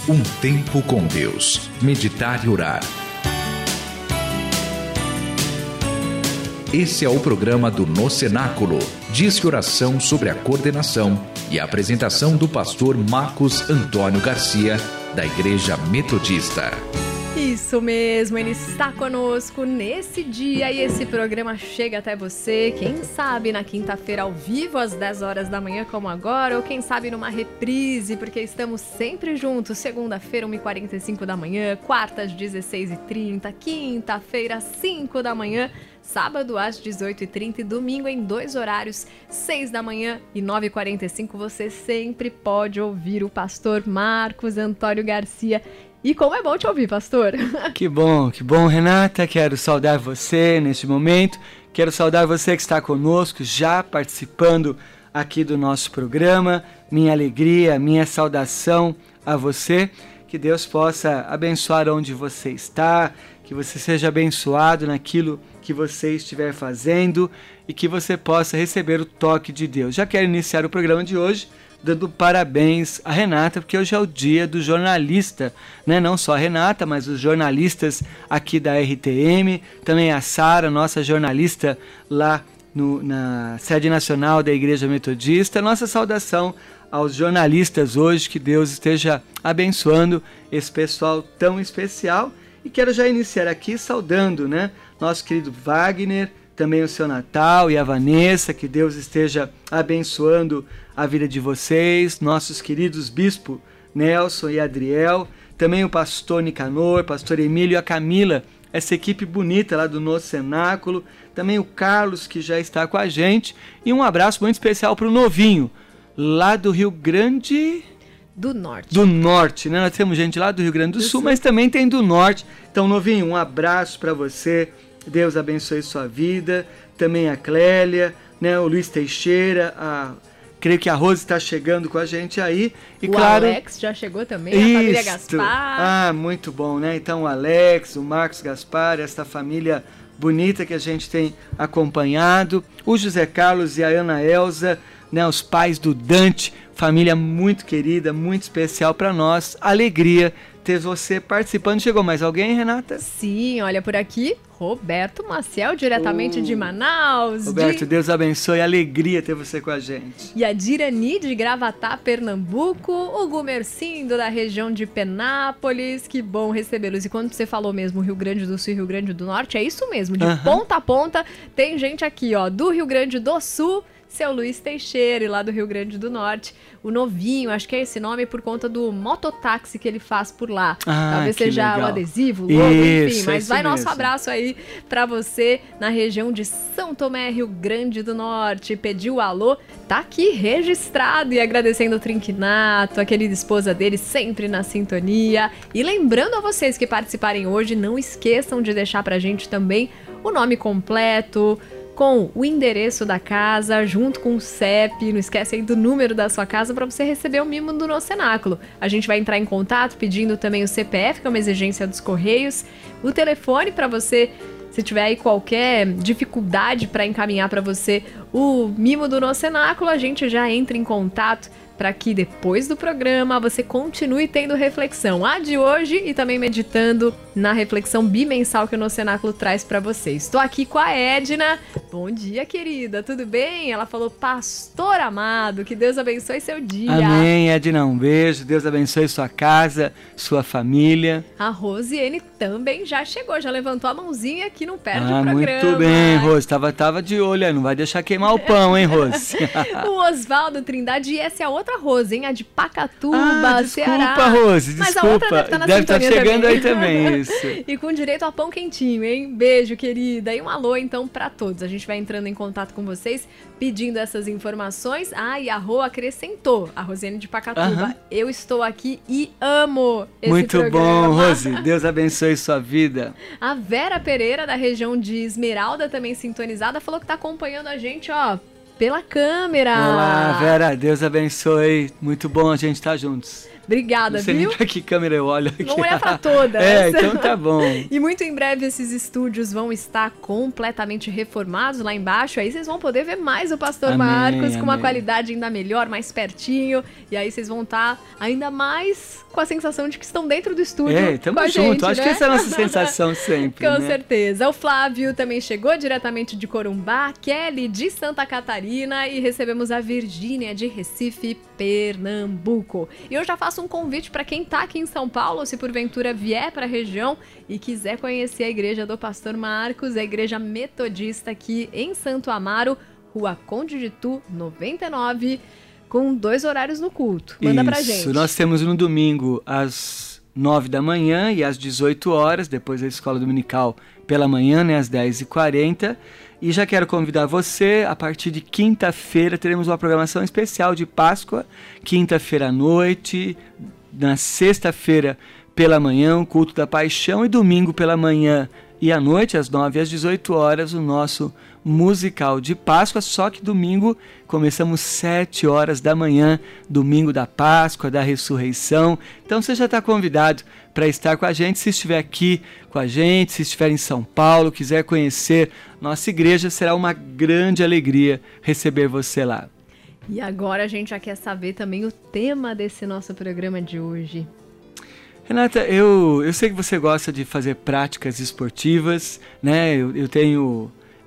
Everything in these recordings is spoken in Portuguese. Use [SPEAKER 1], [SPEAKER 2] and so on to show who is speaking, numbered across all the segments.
[SPEAKER 1] Um tempo com Deus. Meditar e orar. Esse é o programa do No Cenáculo. Disque oração sobre a coordenação e a apresentação do pastor Marcos Antônio Garcia, da Igreja Metodista.
[SPEAKER 2] Isso mesmo, ele está conosco nesse dia e esse programa chega até você, quem sabe na quinta-feira ao vivo às 10 horas da manhã como agora, ou quem sabe numa reprise, porque estamos sempre juntos, segunda-feira 1h45 da manhã, quarta às 16h30, quinta-feira às 5 da manhã, sábado às 18h30 e domingo em 2 horários, 6 da manhã e 9h45, você sempre pode ouvir o pastor Marcos Antônio Garcia. E como é bom te ouvir, pastor.
[SPEAKER 3] Que bom, Renata. Quero saudar você neste momento. Quero saudar você que está conosco, já participando aqui do nosso programa. Minha alegria, minha saudação a você. Que Deus possa abençoar onde você está, que você seja abençoado naquilo que você estiver fazendo e que você possa receber o toque de Deus. Já quero iniciar o programa de hoje dando parabéns a Renata, porque hoje é o dia do jornalista, né? Não só a Renata, mas os jornalistas aqui da RTM, também a Sara, nossa jornalista lá na sede nacional da Igreja Metodista. Nossa saudação aos jornalistas hoje, que Deus esteja abençoando esse pessoal tão especial. E quero já iniciar aqui saudando, né, nosso querido Wagner, também o seu Natal e a Vanessa, que Deus esteja abençoando a vida de vocês, nossos queridos bispo Nelson e Adriel, também o pastor Nicanor, pastor Emílio e a Camila, essa equipe bonita lá do No Cenáculo, também o Carlos, que já está com a gente, e um abraço muito especial para o Novinho, lá do Rio Grande
[SPEAKER 2] do Norte.
[SPEAKER 3] Do Norte, né? Nós temos gente lá do Rio Grande do Sul, mas também tem do Norte. Então, Novinho, um abraço para você, Deus abençoe sua vida, também a Clélia, né? O Luiz Teixeira, creio que a Rose está chegando com a gente aí. E
[SPEAKER 2] o
[SPEAKER 3] claro,
[SPEAKER 2] Alex já chegou também, a família Gaspar.
[SPEAKER 3] Ah, muito bom, né? Então o Alex, o Marcos Gaspar, essa família bonita que a gente tem acompanhado. O José Carlos e a Ana Elza, né? Os pais do Dante, família muito querida, muito especial para nós. Alegria ter você participando. Chegou mais alguém, Renata?
[SPEAKER 2] Sim, olha por aqui, Roberto Maciel, diretamente de Manaus.
[SPEAKER 3] Roberto, Deus abençoe, alegria ter você com a gente.
[SPEAKER 2] E a Dirani, de Gravatá, Pernambuco. O Gumercindo, da região de Penápolis. Que bom recebê-los. E quando você falou mesmo Rio Grande do Sul e Rio Grande do Norte, é isso mesmo, de ponta a ponta. Tem gente aqui, ó, do Rio Grande do Sul, seu Luiz Teixeira, e lá do Rio Grande do Norte, o Novinho, acho que é esse nome por conta do mototáxi que ele faz por lá. Talvez seja legal. O adesivo, o logo, enfim, mas vai nosso abraço aí pra você na região de São Tomé, Rio Grande do Norte. Pediu alô, tá aqui registrado, e agradecendo o Trinquinato, a querida esposa dele, sempre na sintonia. E lembrando a vocês que participarem hoje, não esqueçam de deixar pra gente também o nome completo, com o endereço da casa, junto com o CEP, não esquece aí do número da sua casa para você receber o mimo do No Cenáculo. A gente vai entrar em contato pedindo também o CPF, que é uma exigência dos Correios, o telefone para você, se tiver aí qualquer dificuldade para encaminhar para você o mimo do No Cenáculo, a gente já entra em contato para que depois do programa você continue tendo reflexão, a de hoje, e também meditando na reflexão bimensal que o No Cenáculo traz para vocês. Estou aqui com a Edna. Bom dia, querida, tudo bem? Ela falou, pastor amado, que Deus abençoe seu dia.
[SPEAKER 3] Amém, Edna, um beijo, Deus abençoe sua casa, sua família.
[SPEAKER 2] A Rosiane também já chegou, já levantou a mãozinha aqui, não perde o programa.
[SPEAKER 3] Muito bem, Rose, tava de olho, não vai deixar queimar o pão, hein, Rose?
[SPEAKER 2] O Oswaldo Trindade, e essa é a outra Rose, hein? A de Pacatuba, Ceará.
[SPEAKER 3] Desculpa, Rose, desculpa.
[SPEAKER 2] Mas a outra deve estar na
[SPEAKER 3] sintonia estar chegando
[SPEAKER 2] também.
[SPEAKER 3] Aí também, isso.
[SPEAKER 2] E com direito a pão quentinho, hein? Beijo, querida. E um alô, então, pra todos. A gente vai entrando em contato com vocês, pedindo essas informações. E a Rô acrescentou, a Rosiane de Pacatuba. Eu estou aqui e amo esse
[SPEAKER 3] muito
[SPEAKER 2] programa.
[SPEAKER 3] Muito bom, Rose. Deus abençoe sua vida.
[SPEAKER 2] A Vera Pereira, da região de Esmeralda, também sintonizada, falou que tá acompanhando a gente, ó, pela câmera.
[SPEAKER 3] Olá, Vera, Deus abençoe. Muito bom a gente estar juntos.
[SPEAKER 2] Obrigada,
[SPEAKER 3] não sei
[SPEAKER 2] viu?
[SPEAKER 3] Nem pra que câmera eu olho aqui.
[SPEAKER 2] Vamos olhar pra todas.
[SPEAKER 3] Então tá bom.
[SPEAKER 2] E muito em breve esses estúdios vão estar completamente reformados lá embaixo. Aí vocês vão poder ver mais o Pastor Marcos com uma qualidade ainda melhor, mais pertinho. E aí vocês vão estar ainda mais com a sensação de que estão dentro do estúdio.
[SPEAKER 3] Tamo junto. Acho que essa é a nossa sensação sempre.
[SPEAKER 2] Com certeza. O Flávio também chegou diretamente de Corumbá, Kelly de Santa Catarina e recebemos a Virgínia de Recife, Pernambuco. E eu já faço um convite para quem tá aqui em São Paulo, se porventura vier para a região e quiser conhecer a igreja do Pastor Marcos, a igreja metodista aqui em Santo Amaro, Rua Conde de Tu, 99, com 2 horários no culto. Manda pra gente.
[SPEAKER 3] Nós temos no domingo às 9 da manhã e às 18 horas, depois da escola dominical pela manhã, né, às 10h40. E já quero convidar você, a partir de quinta-feira teremos uma programação especial de Páscoa, quinta-feira à noite, na sexta-feira pela manhã, o culto da paixão, e domingo pela manhã e à noite, às 9 às 18 horas, o nosso musical de Páscoa, só que domingo começamos 7 horas da manhã, domingo da Páscoa, da ressurreição. Então você já está convidado para estar com a gente, se estiver aqui com a gente, se estiver em São Paulo, quiser conhecer nossa igreja, será uma grande alegria receber você lá.
[SPEAKER 2] E agora a gente já quer saber também o tema desse nosso programa de hoje.
[SPEAKER 3] Renata, eu sei que você gosta de fazer práticas esportivas, né? Eu tenho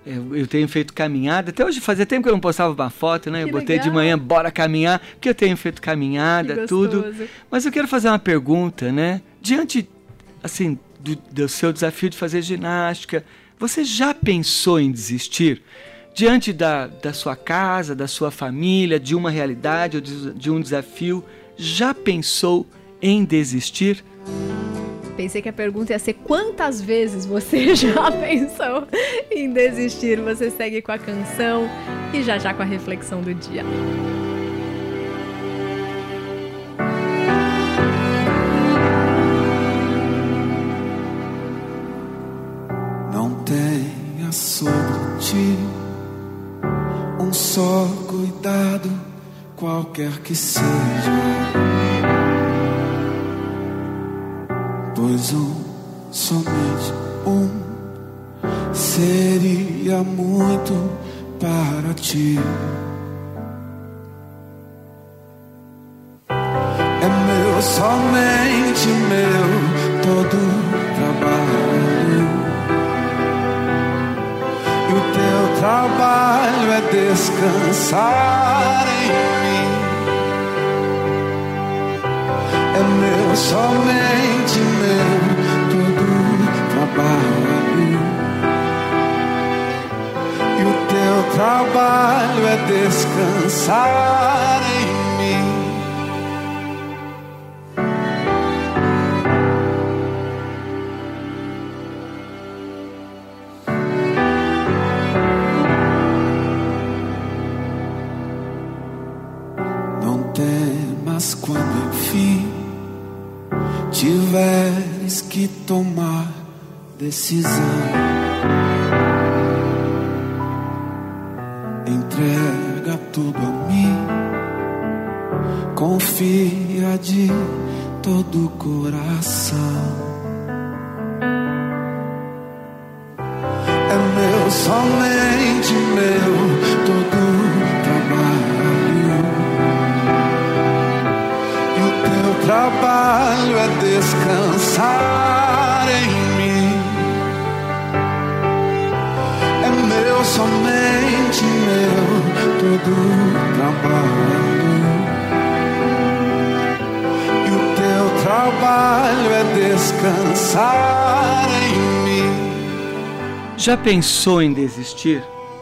[SPEAKER 3] feito caminhada, até hoje fazia tempo que eu não postava uma foto, né? Eu botei de manhã, bora caminhar, porque eu tenho feito caminhada, tudo. Mas eu quero fazer uma pergunta, né? Diante, assim, do seu desafio de fazer ginástica, você já pensou em desistir? Diante da sua casa, da sua família, de uma realidade ou de um desafio, já pensou em desistir?
[SPEAKER 2] Pensei que a pergunta ia ser quantas vezes você já pensou em desistir. Você segue com a canção e já com a reflexão do dia.
[SPEAKER 4] Não tenha sobre ti um só cuidado, qualquer que seja, pois somente seria muito para ti. É meu, somente meu, todo trabalho. E o teu trabalho é descansar em mim. É meu, somente meu, todo trabalho. E o teu trabalho é descansar em mim. Não temas quando enfim tiveres que tomar decisão. Entrega tudo a mim, confia de todo o coração. É meu, somente meu, todo o trabalho. E o teu trabalho é descansar em mim. É meu, somente meu, todo o trabalho. E o teu trabalho é descansar em mim.
[SPEAKER 3] Já pensou em desistir?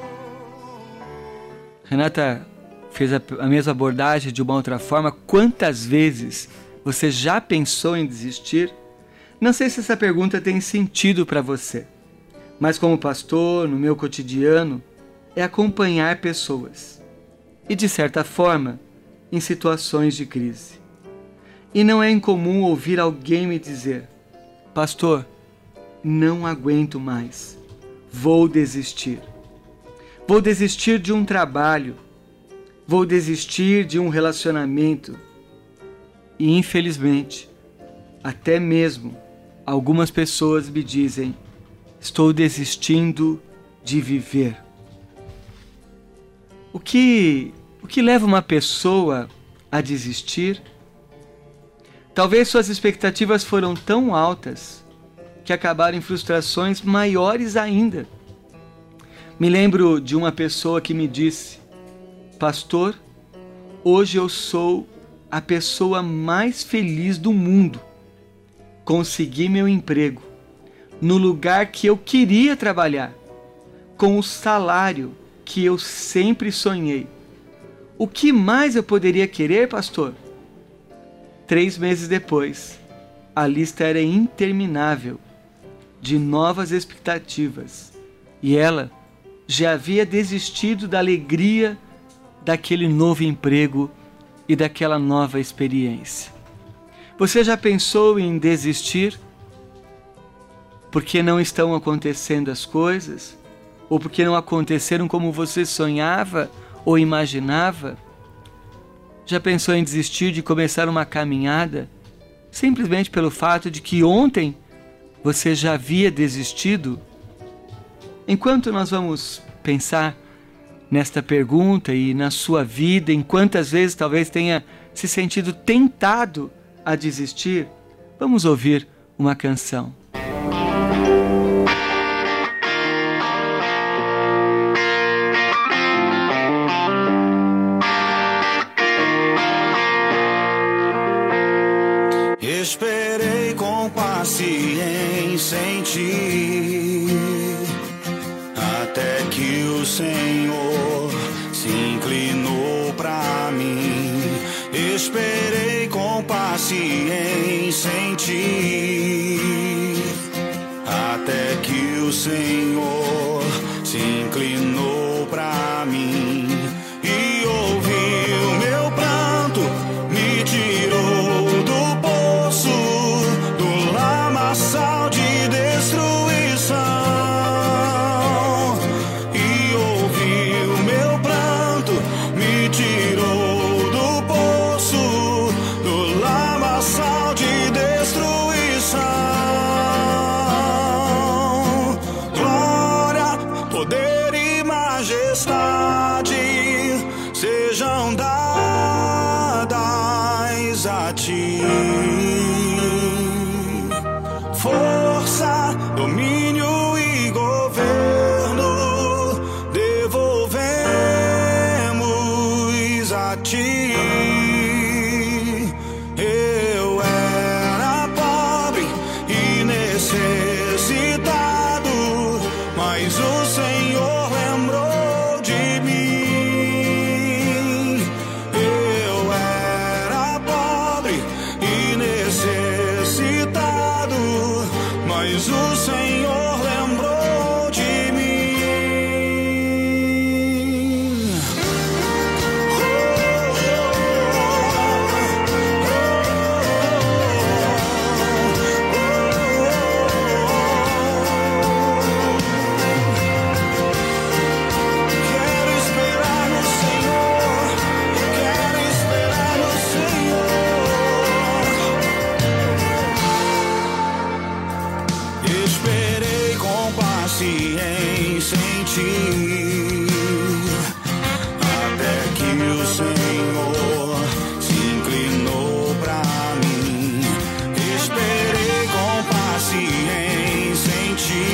[SPEAKER 3] Renata fez a mesma abordagem de uma outra forma. Quantas vezes você já pensou em desistir? Não sei se essa pergunta tem sentido para você, mas como pastor, no meu cotidiano, é acompanhar pessoas e, de certa forma, em situações de crise. E não é incomum ouvir alguém me dizer: pastor, não aguento mais, vou desistir. Vou desistir de um trabalho. Vou desistir de um relacionamento. E, infelizmente, até mesmo algumas pessoas me dizem: estou desistindo de viver. O que leva uma pessoa a desistir? Talvez suas expectativas foram tão altas que acabaram em frustrações maiores ainda. Me lembro de uma pessoa que me disse: pastor, hoje eu sou a pessoa mais feliz do mundo. Consegui meu emprego no lugar que eu queria trabalhar, com o salário que eu sempre sonhei. O que mais eu poderia querer, pastor? 3 meses depois, a lista era interminável de novas expectativas e ela já havia desistido da alegria daquele novo emprego e daquela nova experiência. Você já pensou em desistir? Porque não estão acontecendo as coisas? Ou porque não aconteceram como você sonhava ou imaginava? Já pensou em desistir de começar uma caminhada simplesmente pelo fato de que ontem você já havia desistido? Enquanto nós vamos pensar nesta pergunta e na sua vida, em quantas vezes talvez tenha se sentido tentado a desistir, vamos ouvir uma canção.
[SPEAKER 4] Esperei com paciência em ti, até que o Senhor se inclinou pra mim. Esperei com paciência em ti, até que o Senhor se inclinou pra mim e ouviu meu pranto, me tirou do poço, do lamaçal de destruição, e ouviu meu pranto, me tirou do poço, do lamaçal de destruição. Glória, poder e majestade sejam dadas a ti. Força, domínio e governo devolvemos a ti. Eu era pobre e necessitado, mas o Senhor lembrou de mim. Eu era pobre e necessitado, mas o Senhor lembrou de mim. Quero esperar no Senhor, quero esperar no Senhor. Esperei com paciência em ti, até que o Senhor se inclinou pra mim. Esperei com paciência em ti,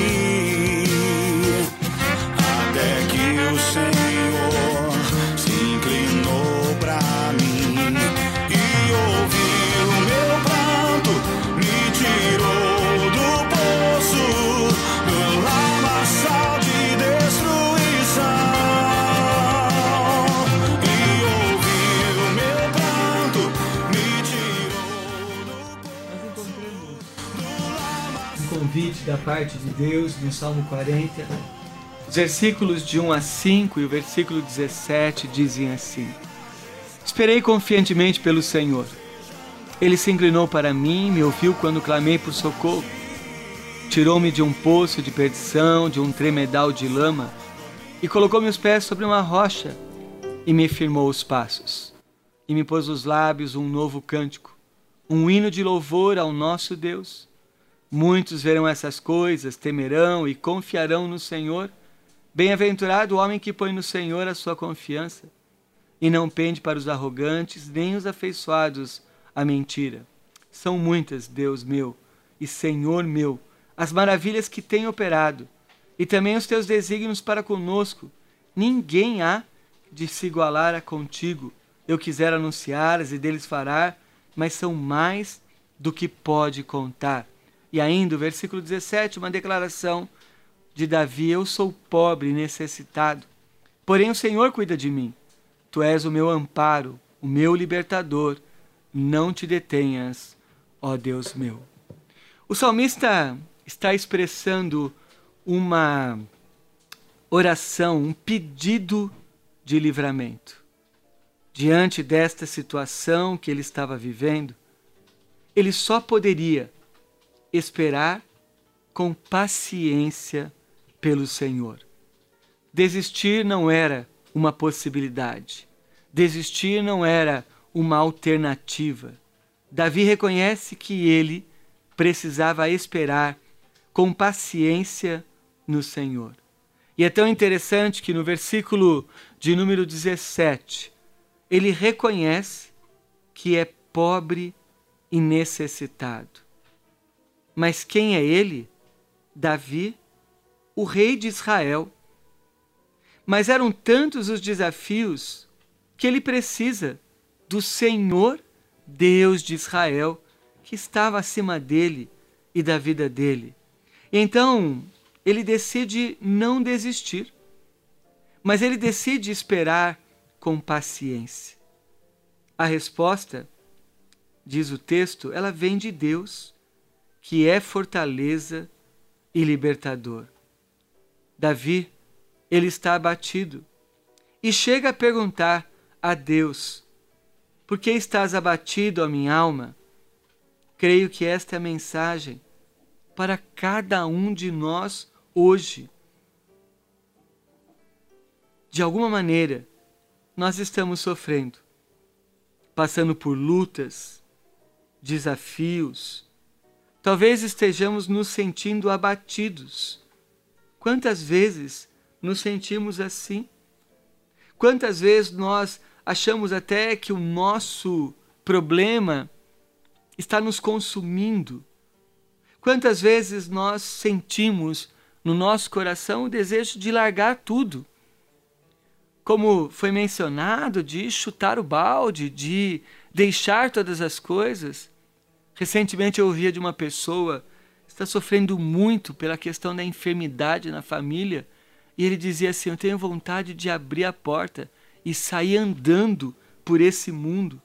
[SPEAKER 4] até que o Senhor se inclinou pra mim e ouviu meu pranto, me tirou do poço, do lamaçal de destruição, e ouviu meu pranto, me tirou do
[SPEAKER 3] Um convite da parte de Deus no Salmo 40. Os versículos de 1 a 5 e o versículo 17 dizem assim: Esperei confiantemente pelo Senhor. Ele se inclinou para mim, me ouviu quando clamei por socorro. Tirou-me de um poço de perdição, de um tremedal de lama. e colocou meus pés sobre uma rocha e me firmou os passos. E me pôs os lábios um novo cântico, um hino de louvor ao nosso Deus. Muitos verão essas coisas, temerão e confiarão no Senhor. Bem-aventurado o homem que põe no Senhor a sua confiança e não pende para os arrogantes, nem os afeiçoados à mentira. São muitas, Deus meu e Senhor meu, as maravilhas que tem operado, e também os teus desígnios para conosco. Ninguém há de se igualar a contigo. Eu quisera anunciar-as e deles falar, mas são mais do que pode contar. E ainda, o versículo 17, uma declaração de Davi: eu sou pobre e necessitado, porém o Senhor cuida de mim. Tu és o meu amparo, o meu libertador. Não te detenhas, ó Deus meu. O salmista está expressando uma oração, um pedido de livramento. Diante desta situação que ele estava vivendo, ele só poderia esperar com paciência pelo Senhor. Desistir não era uma possibilidade. Desistir não era uma alternativa. Davi reconhece que ele precisava esperar com paciência no Senhor. E é tão interessante que no versículo de número 17, ele reconhece que é pobre e necessitado. Mas quem é ele? Davi, o rei de Israel. Mas eram tantos os desafios que ele precisa do Senhor, Deus de Israel, que estava acima dele e da vida dele. E então, ele decide não desistir, mas ele decide esperar com paciência. A resposta, diz o texto, ela vem de Deus, que é fortaleza e libertador. Davi, ele está abatido e chega a perguntar a Deus: por que estás abatido, ó minha alma? Creio que esta é a mensagem para cada um de nós hoje. De alguma maneira, nós estamos sofrendo, passando por lutas, desafios. Talvez estejamos nos sentindo abatidos. Quantas vezes nos sentimos assim? Quantas vezes nós achamos até que o nosso problema está nos consumindo? Quantas vezes nós sentimos no nosso coração o desejo de largar tudo? Como foi mencionado, de chutar o balde, de deixar todas as coisas. Recentemente eu ouvia de uma pessoa que está sofrendo muito pela questão da enfermidade na família, e ele dizia assim: eu tenho vontade de abrir a porta e sair andando por esse mundo.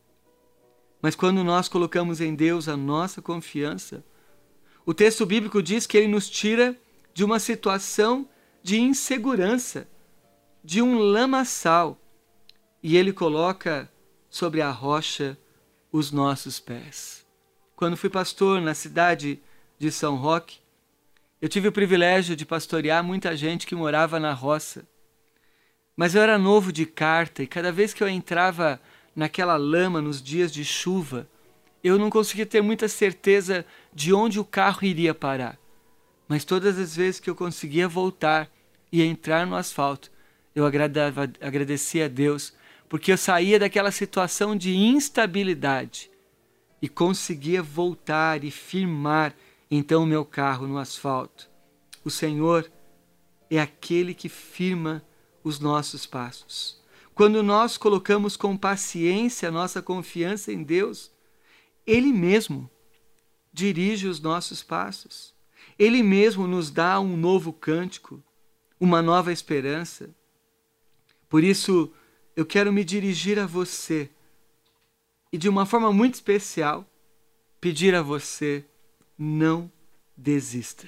[SPEAKER 3] Mas quando nós colocamos em Deus a nossa confiança, o texto bíblico diz que ele nos tira de uma situação de insegurança, de um lamaçal, e ele coloca sobre a rocha os nossos pés. Quando fui pastor na cidade de São Roque, eu tive o privilégio de pastorear muita gente que morava na roça. Mas eu era novo de carta e cada vez que eu entrava naquela lama nos dias de chuva, eu não conseguia ter muita certeza de onde o carro iria parar. Mas todas as vezes que eu conseguia voltar e entrar no asfalto, eu agradecia a Deus, porque eu saía daquela situação de instabilidade e conseguia voltar e firmar então o meu carro no asfalto. O Senhor é aquele que firma os nossos passos. Quando nós colocamos com paciência a nossa confiança em Deus, Ele mesmo dirige os nossos passos. Ele mesmo nos dá um novo cântico, uma nova esperança. Por isso, eu quero me dirigir a você e de uma forma muito especial, pedir a você: não desista.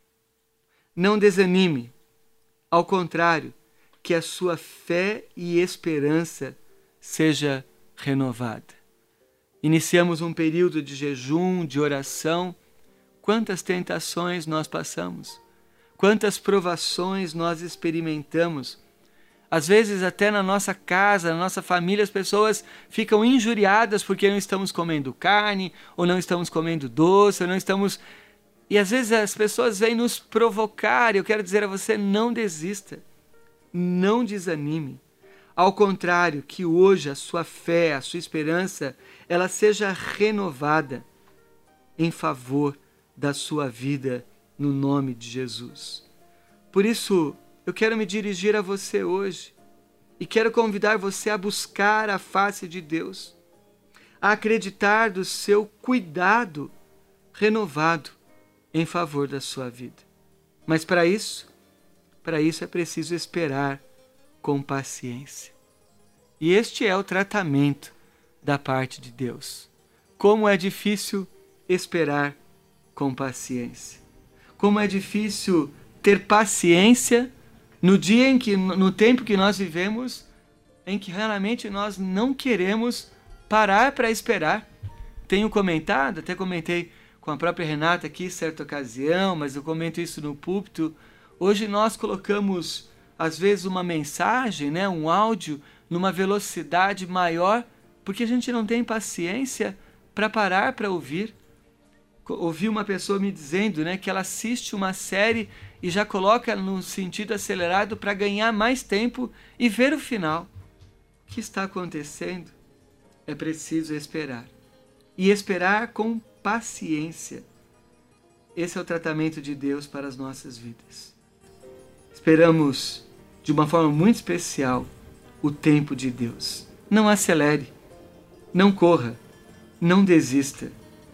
[SPEAKER 3] Não desanime. Ao contrário, que a sua fé e esperança seja renovada. Iniciamos um período de jejum, de oração. Quantas tentações nós passamos? quantas provações nós experimentamos. Às vezes até na nossa casa, na nossa família, as pessoas ficam injuriadas porque não estamos comendo carne, ou não estamos comendo doce, ou não estamos... E às vezes as pessoas vêm nos provocar. Eu quero dizer a você, não desista, não desanime. Ao contrário, que hoje a sua fé, a sua esperança, ela seja renovada em favor da sua vida, no nome de Jesus. Por isso, eu quero me dirigir a você hoje e quero convidar você a buscar a face de Deus, a acreditar do seu cuidado renovado em favor da sua vida. Mas para isso é preciso esperar com paciência. E este é o tratamento da parte de Deus. Como é difícil esperar com paciência. Como é difícil ter paciência no tempo que nós vivemos, em que realmente nós não queremos parar para esperar. Tenho comentado, até comentei com a própria Renata aqui, certa ocasião, mas eu comento isso no púlpito. Hoje nós colocamos, às vezes, uma mensagem, um áudio, numa velocidade maior, porque a gente não tem paciência para parar para ouvir. Ouvi uma pessoa me dizendo que ela assiste uma série e já coloca no sentido acelerado para ganhar mais tempo e ver o final. O que está acontecendo? É preciso esperar. E esperar com paciência. Esse é o tratamento de Deus para as nossas vidas. Esperamos, de uma forma muito especial, o tempo de Deus. Não acelere, não corra, não desista.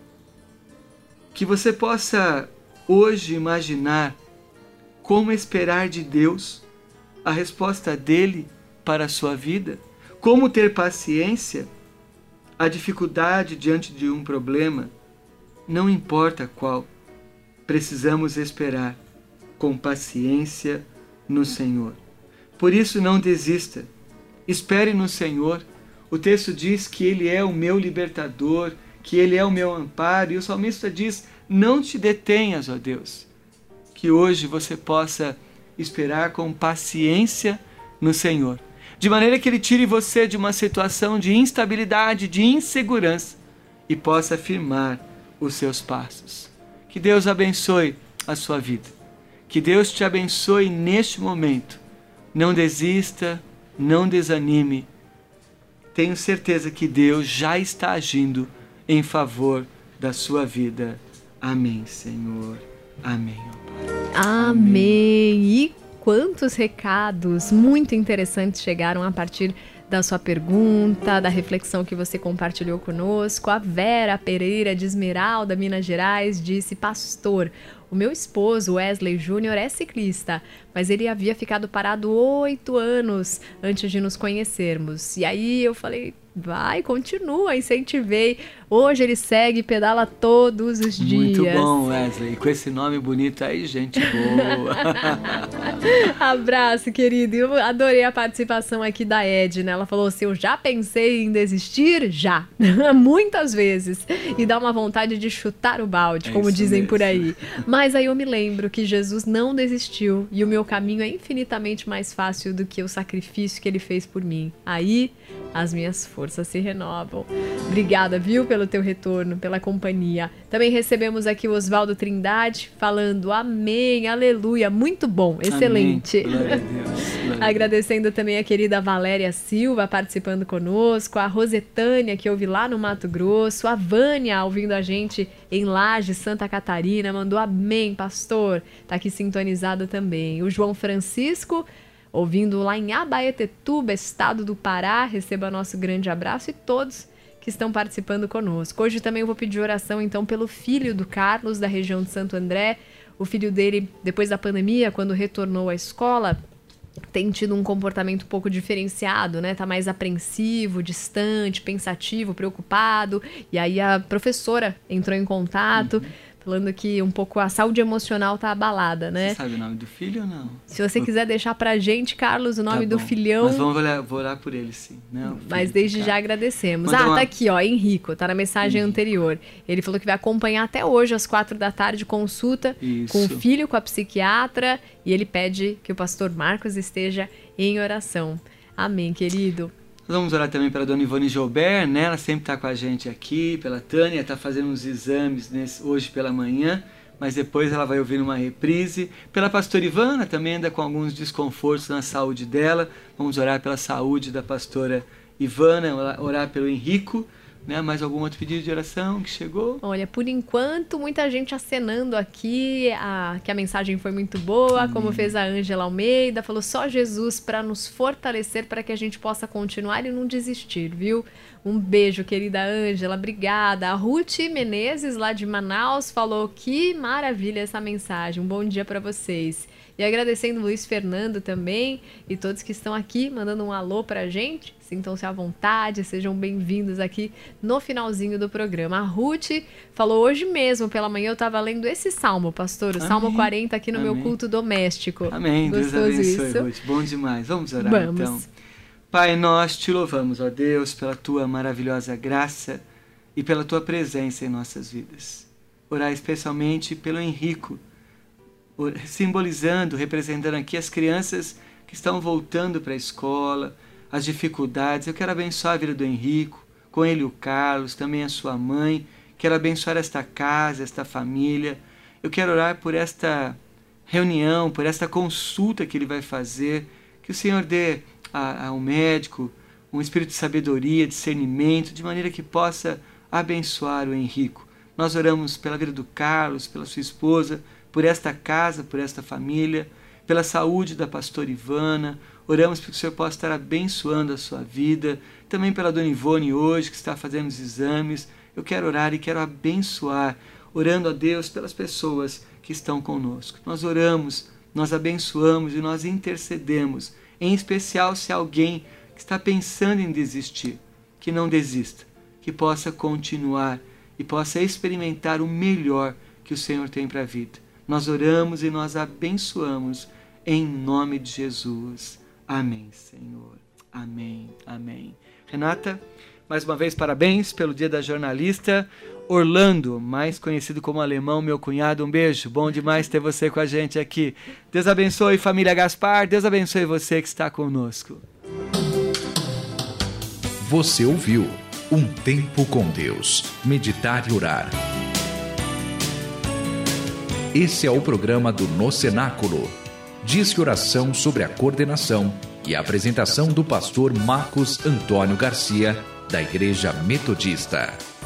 [SPEAKER 3] Que você possa hoje imaginar como esperar de Deus a resposta dele para a sua vida, como ter paciência, a dificuldade diante de um problema, não importa qual, precisamos esperar com paciência no Senhor. Por isso não desista, espere no Senhor. O texto diz que Ele é o meu libertador, que Ele é o meu amparo, e o salmista diz, não te detenhas, ó Deus. Que hoje você possa esperar com paciência no Senhor, de maneira que Ele tire você de uma situação de instabilidade, de insegurança, e possa firmar os seus passos. Que Deus abençoe a sua vida. Que Deus te abençoe neste momento. Não desista, não desanime. Tenho certeza que Deus já está agindo em favor da sua vida. Amém, Senhor. Amém, ó Pai.
[SPEAKER 2] Amém. E quantos recados muito interessantes chegaram a partir da sua pergunta, da reflexão que você compartilhou conosco. A Vera Pereira de Esmeralda, Minas Gerais, disse: pastor, o meu esposo, Wesley Júnior, é ciclista, mas ele havia ficado parado 8 anos antes de nos conhecermos. E aí eu falei, vai, continua, incentivei. Hoje ele segue e pedala todos os dias.
[SPEAKER 3] Muito bom, Wesley. Com esse nome bonito aí, gente boa.
[SPEAKER 2] Abraço, querido. Eu adorei a participação aqui da Edna. Ela falou assim, eu já pensei em desistir? Já. Muitas vezes. E dá uma vontade de chutar o balde, como dizem por aí. Mas aí eu me lembro que Jesus não desistiu e o meu caminho é infinitamente mais fácil do que o sacrifício que ele fez por mim. Aí as minhas forças se renovam. Obrigada, viu, pelo teu retorno, pela companhia. Também recebemos aqui o Oswaldo Trindade falando amém, aleluia, muito bom, excelente.
[SPEAKER 3] Amém. Glória a Deus.
[SPEAKER 2] Agradecendo também a querida Valéria Silva participando conosco, a Rosetânia que ouve lá no Mato Grosso, a Vânia ouvindo a gente em Laje, Santa Catarina, mandou amém, pastor, tá aqui sintonizada também. O João Francisco ouvindo lá em Abaetetuba, estado do Pará, receba nosso grande abraço e todos que estão participando conosco. Hoje também eu vou pedir oração então pelo filho do Carlos, da região de Santo André. O filho dele, depois da pandemia, quando retornou à escola, tem tido um comportamento um pouco diferenciado, né? Tá mais apreensivo, distante, pensativo, preocupado. E aí a professora entrou em contato, falando que um pouco a saúde emocional tá abalada, né?
[SPEAKER 3] Você sabe o nome do filho ou não?
[SPEAKER 2] Se você quiser deixar pra gente, Carlos, o nome do filhão...
[SPEAKER 3] Mas vou orar por ele, sim. Né?
[SPEAKER 2] Mas desde já agradecemos. Tá aqui, ó, Henrico, tá na mensagem anterior. Ele falou que vai acompanhar até hoje, às 4h, consulta com o filho, com a psiquiatra, e ele pede que o pastor Marcos esteja em oração. Amém, querido.
[SPEAKER 3] Nós vamos orar também pela dona Ivone Joubert, né? Ela sempre está com a gente aqui, pela Tânia, está fazendo uns exames hoje pela manhã, mas depois ela vai ouvir uma reprise. Pela pastora Ivana, também anda com alguns desconfortos na saúde dela. Vamos orar pela saúde da pastora Ivana, orar pelo Henrico, né? Mais algum outro pedido de oração que chegou?
[SPEAKER 2] Olha, por enquanto, muita gente acenando aqui que a mensagem foi muito boa, como fez a Ângela Almeida, falou só Jesus para nos fortalecer, para que a gente possa continuar e não desistir, viu? Um beijo, querida Ângela, obrigada. A Ruth Menezes, lá de Manaus, falou que maravilha essa mensagem, um bom dia para vocês. E agradecendo o Luiz Fernando também e todos que estão aqui, mandando um alô pra gente. Sintam-se à vontade, sejam bem-vindos aqui no finalzinho do programa. A Ruth falou hoje mesmo, pela manhã, eu estava lendo esse salmo, pastor, o Salmo 40 aqui no meu culto doméstico.
[SPEAKER 3] Amém, Deus abençoe, Ruth. Bom demais. Vamos orar então. Pai, nós te louvamos, ó Deus, pela tua maravilhosa graça e pela tua presença em nossas vidas. Orar especialmente pelo Henrico, simbolizando, representando aqui as crianças que estão voltando para a escola, as dificuldades. Eu quero abençoar a vida do Henrico, com ele o Carlos, também a sua mãe. Quero abençoar esta casa, esta família. Eu quero orar por esta reunião, por esta consulta que ele vai fazer. Que o Senhor dê ao médico um espírito de sabedoria, discernimento, de maneira que possa abençoar o Henrico. Nós oramos pela vida do Carlos, pela sua esposa, por esta casa, por esta família, pela saúde da pastora Ivana. Oramos para que o Senhor possa estar abençoando a sua vida, também pela dona Ivone hoje, que está fazendo os exames. Eu quero orar e quero abençoar, orando a Deus pelas pessoas que estão conosco. Nós oramos, nós abençoamos e nós intercedemos, em especial se alguém que está pensando em desistir, que não desista, que possa continuar e possa experimentar o melhor que o Senhor tem para a vida. Nós oramos e nós abençoamos em nome de Jesus. Amém, Senhor. Amém, amém. Renata, mais uma vez parabéns pelo Dia da Jornalista. Orlando, mais conhecido como Alemão, meu cunhado, um beijo. Bom demais ter você com a gente aqui. Deus abençoe, família Gaspar. Deus abençoe você que está conosco.
[SPEAKER 1] Você ouviu Um Tempo com Deus. Meditar e orar. Esse é o programa do No Cenáculo. Disque oração sobre a coordenação e a apresentação do pastor Marcos Antônio Garcia, da Igreja Metodista.